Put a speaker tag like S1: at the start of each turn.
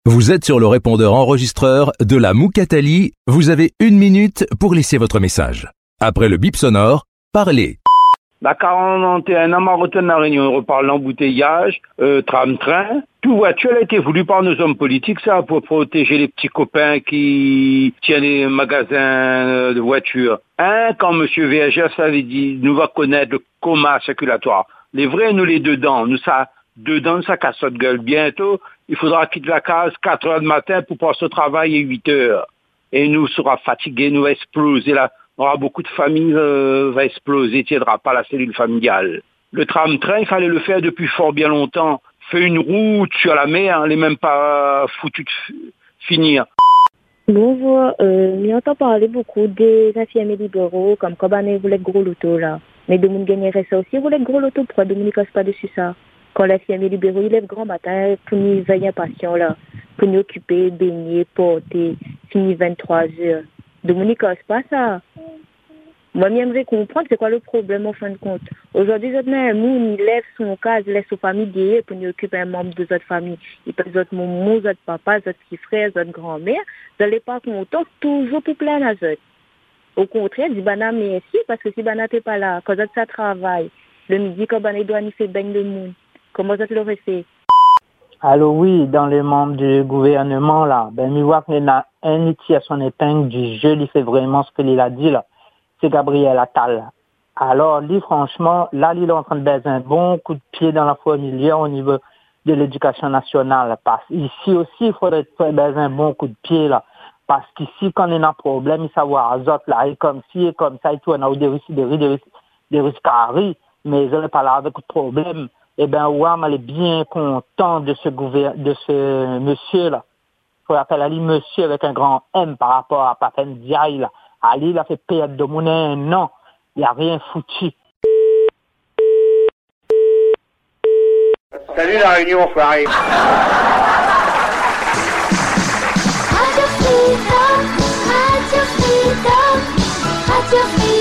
S1: Vous êtes sur le répondeur enregistreur de la Moukatali. Vous avez 1 minute pour laisser votre message. Après le bip sonore, parlez.
S2: La 41 ans, retourne la Réunion, on reparle l'embouteillage, tram-train. Tout voiture a été voulu par nos hommes politiques, ça, pour protéger les petits copains qui tiennent les magasins de voitures. Quand M. VHS avait dit, nous va connaître le coma circulatoire. Les vrais, nous les dedans, dedans, ça casse notre gueule. Bientôt, il faudra quitter la case 4 heures du matin pour passer au travail à 8 heures. Et nous sera fatigués, nous va exploser là. On aura beaucoup de familles, va exploser, tiendra pas la cellule familiale. Le tram-train, il fallait le faire depuis fort bien longtemps. Fait une route sur la mer, elle n'est même pas foutue de finir.
S3: Bonjour, on entend parler beaucoup des infirmiers libéraux, comme Kobané voulait gros loto là. Mais Dominique gagnerait ça aussi, voulait gros loto, pourquoi Dominique casse pas dessus ça? Quand l'infirmier libéraux, il lève grand matin pour nous veiller patient là, pour nous occuper, baigner, porter, finir 23 heures. Dominique casse pas ça. Moi, j'aimerais comprendre c'est quoi le problème en fin de compte. Aujourd'hui, un monde, il lève son cas, il laisse sa famille guérir pour nous occuper un membre de notre famille. Il peut être maman, notre papa, notre petit frère, notre grand-mère. Vous n'allez pas content, toujours pour plein à eux. Au contraire, dis bana merci, parce que si bana t'es pas là, quand ça travaille, le midi, quand bana doit y faire baigne le monde. Comment ça te l'aurait fait?
S4: Alors oui, dans les membres du gouvernement, là, je vois qu'il y a un outil à son épingle du jeu, il fait vraiment ce qu'il a dit, là. C'est Gabriel Attal. Alors, lui, franchement, là, il est en train de baiser un bon coup de pied dans la fourmilière au niveau de l'éducation nationale. Parce ici aussi, il faudrait baiser un bon coup de pied, là. Parce qu'ici, quand on a un problème, il savoir à autres, là, et comme ci, et comme ça, et tout, on a des risques à rire, mais ils n'ont pas là avec de problème. Eh ben, Ouam, elle est bien content de ce monsieur-là. Il faut appeler Ali monsieur avec un grand M par rapport à Papen Diaye, là. Ali, il a fait perdre de monnaie un an. Il n'a rien foutu.
S2: Salut la Réunion, enfoiré.
S5: Radio Freedom, Radio Freedom, Radio Freedom.